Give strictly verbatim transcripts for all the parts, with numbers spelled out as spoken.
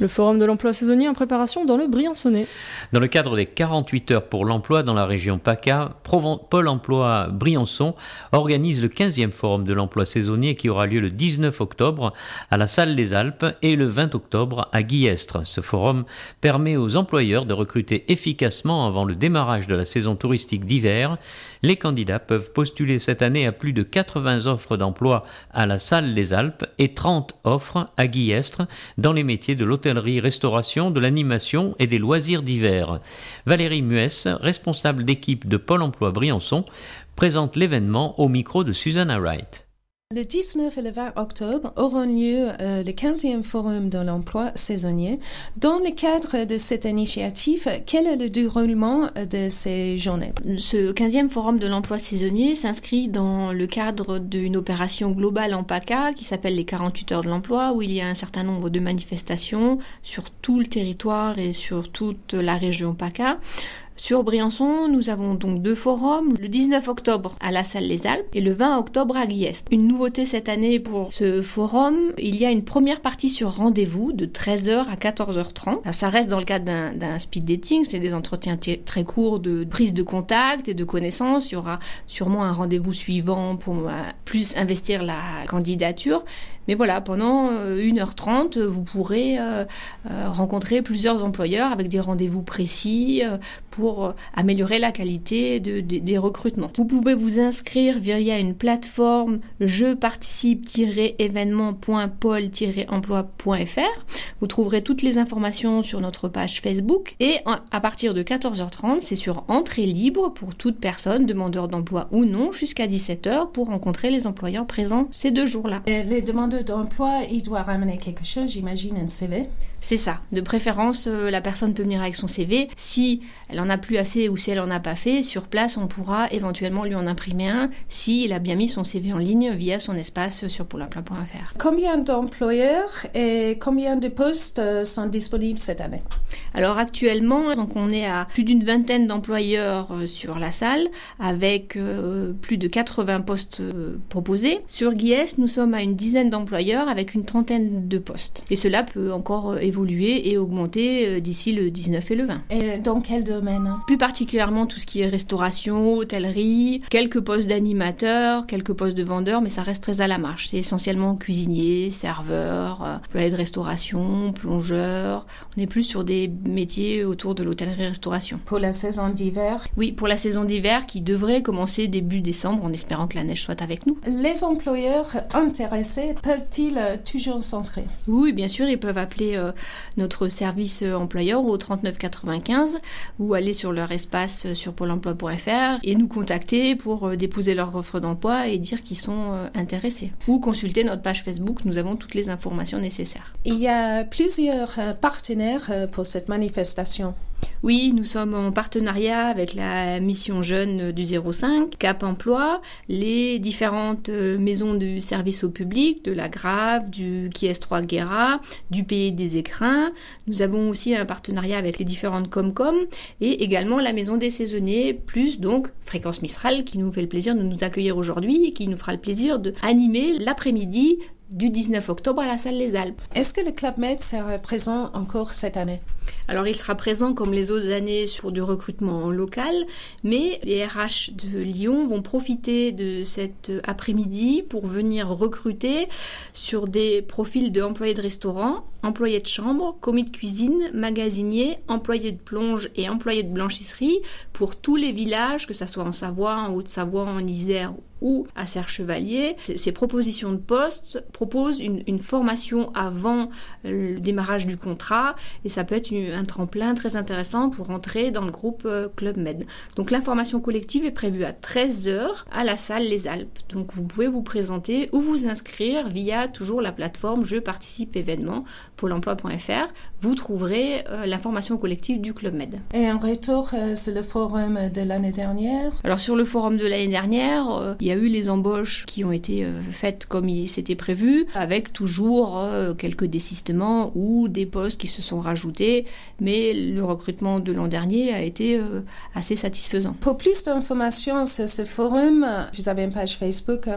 Le forum de l'emploi saisonnier en préparation dans le Briançonnais. Dans le cadre des quarante-huit heures pour l'emploi dans la région PACA, Pôle emploi Briançon organise le quinzième forum de l'emploi saisonnier qui aura lieu le dix-neuf octobre à la Salle des Alpes et le vingt octobre à Guillestre. Ce forum permet aux employeurs de recruter efficacement avant le démarrage de la saison touristique d'hiver. Les candidats peuvent postuler cette année à plus de quatre-vingts offres d'emploi à la Salle des Alpes et trente offres à Guillestre dans les métiers de l'hôtellerie-restauration, de l'animation et des loisirs d'hiver. Valérie Muès, responsable d'équipe de Pôle emploi Briançon, présente l'événement au micro de Susanna Wright. Le dix-neuf et le vingt octobre auront lieu euh, le quinzième forum de l'emploi saisonnier. Dans le cadre de cette initiative, quel est le déroulement de ces journées? Ce quinzième forum de l'emploi saisonnier s'inscrit dans le cadre d'une opération globale en PACA qui s'appelle les quarante-huit heures de l'emploi, où il y a un certain nombre de manifestations sur tout le territoire et sur toute la région PACA. Sur Briançon, nous avons donc deux forums, le dix-neuf octobre à la Salle des Alpes et le vingt octobre à Guillestre. Une nouveauté cette année pour ce forum, il y a une première partie sur rendez-vous de treize heures à quatorze heures trente. Alors, ça reste dans le cadre d'un, d'un speed dating, c'est des entretiens t- très courts de prise de contact et de connaissances. Il y aura sûrement un rendez-vous suivant pour euh, plus investir la candidature. Mais voilà, pendant une heure trente, vous pourrez euh, euh, rencontrer plusieurs employeurs avec des rendez-vous précis euh, pour euh, améliorer la qualité de, de, des recrutements. Vous pouvez vous inscrire via une plateforme je participe tiret événement point pôle tiret emploi point f r. Vous trouverez toutes les informations sur notre page Facebook. Et à partir de quatorze heures trente, c'est sur entrée libre pour toute personne, demandeur d'emploi ou non, jusqu'à dix-sept heures pour rencontrer les employeurs présents ces deux jours-là. Et les demandeurs d'emploi, il doit ramener quelque chose, j'imagine, un C V. C'est ça. De préférence, euh, la personne peut venir avec son C V. Si elle en a plus assez ou si elle en a pas fait, sur place, on pourra éventuellement lui en imprimer un s'il a bien mis son C V en ligne via son espace sur pôle emploi point f r. Combien d'employeurs et combien de postes sont disponibles cette année? Alors actuellement, donc on est à plus d'une vingtaine d'employeurs euh, sur la salle avec euh, plus de quatre-vingts postes euh, proposés. Sur Guillestre, nous sommes à une dizaine d'employeurs avec une trentaine de postes. Et cela peut encore euh, évoluer et augmenter euh, d'ici le dix-neuf et le vingt. Et dans quel domaine? Plus particulièrement tout ce qui est restauration, hôtellerie, quelques postes d'animateurs, quelques postes de vendeurs, mais ça reste très à la marge. C'est essentiellement cuisiniers, serveurs, euh, employés de restauration, plongeurs. On est plus sur des métiers autour de l'hôtellerie-restauration. Pour la saison d'hiver? Oui, pour la saison d'hiver qui devrait commencer début décembre en espérant que la neige soit avec nous. Les employeurs intéressés peuvent-ils toujours s'inscrire? Oui, bien sûr, ils peuvent appeler euh, notre service employeur au trente-neuf quatre-vingt-quinze ou aller sur leur espace sur pôle emploi point f r et nous contacter pour euh, déposer leur offre d'emploi et dire qu'ils sont euh, intéressés. Ou consulter notre page Facebook, nous avons toutes les informations nécessaires. Il y a plusieurs euh, partenaires euh, pour cette manifestation. Oui, nous sommes en partenariat avec la mission jeune du zéro cinq, Cap Emploi, les différentes maisons du service au public, de la Grave, du Q S trois Guéra, du Pays des Écrins. Nous avons aussi un partenariat avec les différentes Comcom et également la maison des saisonniers, plus donc Fréquence Mistral qui nous fait le plaisir de nous accueillir aujourd'hui et qui nous fera le plaisir d'animer l'après-midi du dix-neuf octobre à la Salle des Alpes. Est-ce que le Club Med sera présent encore cette année? Alors il sera présent comme les autres années sur du recrutement local, mais les R H de Lyon vont profiter de cet après-midi pour venir recruter sur des profils d'employés de restaurant, employés de chambre, commis de cuisine, magasiniers, employés de plonge et employés de blanchisserie pour tous les villages, que ce soit en Savoie, en Haute-Savoie, en Isère ou à Serre-Chevalier. Ces propositions de poste proposent une, une formation avant le démarrage du contrat et ça peut être une, un tremplin très intéressant pour entrer dans le groupe euh, Club Med. Donc la formation collective est prévue à treize heures à la salle Les Alpes. Donc vous pouvez vous présenter ou vous inscrire via toujours la plateforme Je participe événement pôle emploi point f r. Vous trouverez euh, la formation collective du Club Med. Et en retour, euh, c'est le forum de l'année dernière. Alors sur le forum de l'année dernière, euh, il y a eu les embauches qui ont été euh, faites comme il s'était prévu, avec toujours euh, quelques désistements ou des postes qui se sont rajoutés, mais le recrutement de l'an dernier a été euh, assez satisfaisant. Pour plus d'informations sur ce forum, vous avez une page Facebook.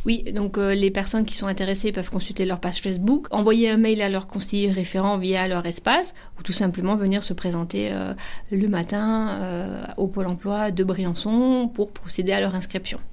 Oui, donc euh, les personnes qui sont intéressées peuvent consulter leur page Facebook, envoyer un mail à leur conseiller référent via leur espace, ou tout simplement venir se présenter euh, le matin euh, au Pôle emploi de Briançon pour procéder à leur inscription.